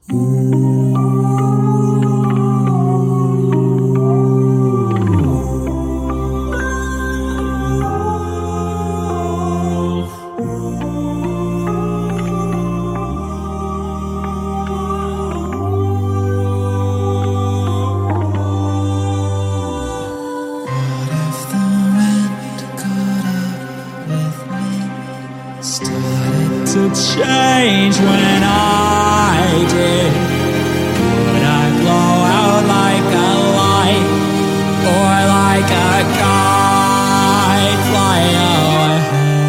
Started to change when I did. Would I blow out like a light, or like a kite fly away?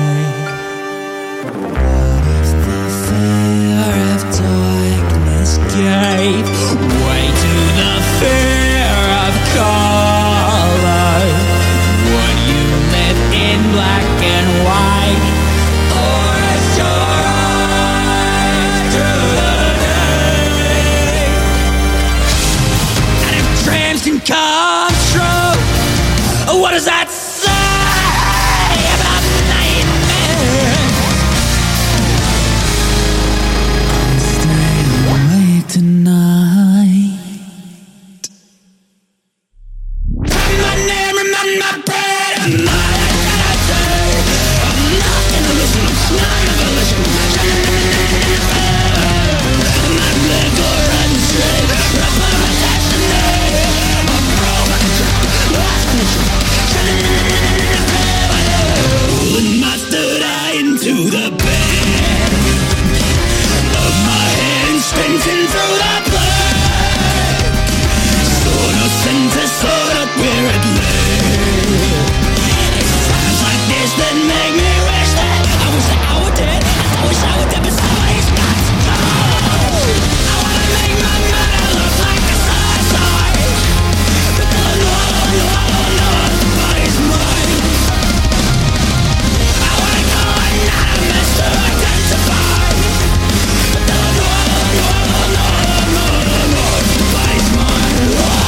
What if the fear of darkness gave way to the fear of color? Would you live in black and white? Come true. What does that say about nightmares? I'll stay awake tonight. My name, remember my bread, and my identity. I'm not gonna listen, I'm not gonna listen. My blood for unsafe, I put my destiny. Pulling my third eye into the bed of my head and squinting through the blood. Sono senza sono where it lay. It's times like this that make me wish that I wish that I were dead. I wish I were dead, but somebody's got to go. I wanna make my murder look like a suicide, but no, nobody's mine. I wanna go anonymous to identify, but no, nobody's mine.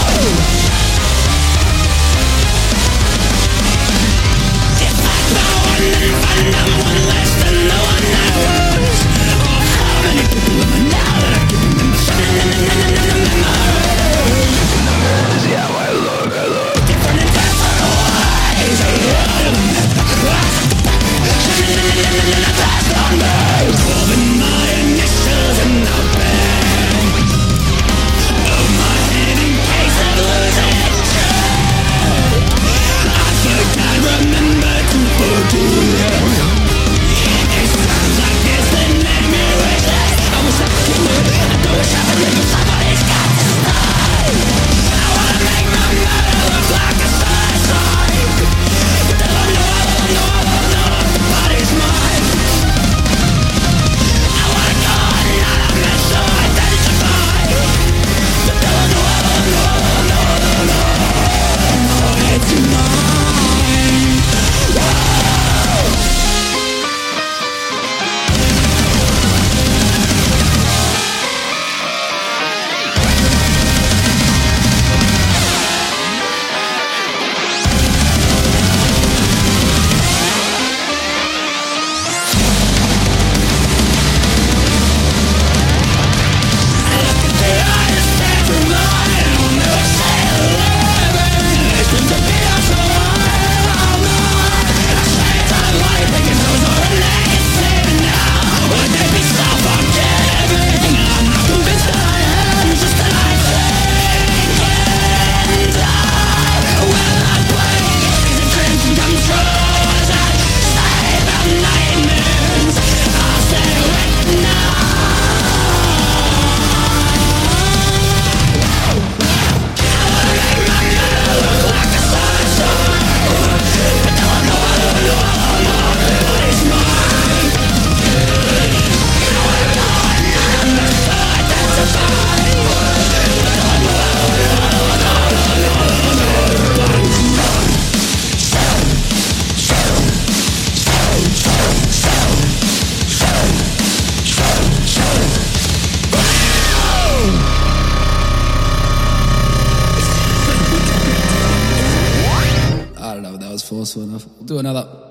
If I go on and find I'm one less than no one knows. Oh, how many people am I now that I can remember? Shining in the memory. See how I look. Different in different ways. Shining in the past on me. Carving my initials in the bag of my head in case of losing track. I forgot, remember to forgive. It sounds like this that made me wish that I wish I could live. I know wish I could live, but somebody's got to stay. I wanna make my murder look like a suicide, but nobody's mine. I wanna go anonymous to identify, but nobody's mine. Forceful enough. We'll do another.